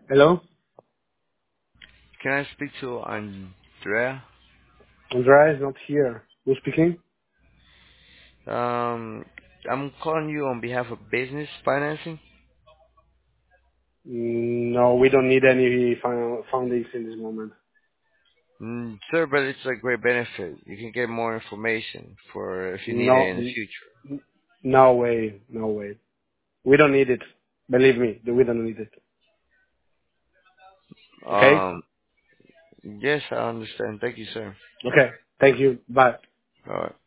Hello? Can I speak to Andrea? Andrea is not here. Who's speaking? Um, I'm calling you on behalf of business financing. No, we don't need any fundings in this moment. Sir, but it's a great benefit. You can get more information for if you need it No, in the future. no way, no way. We don't need it. Believe me, we don't need it. Okay? Um, yes, I understand. Thank you, sir. Okay. Thank you. Bye. All right.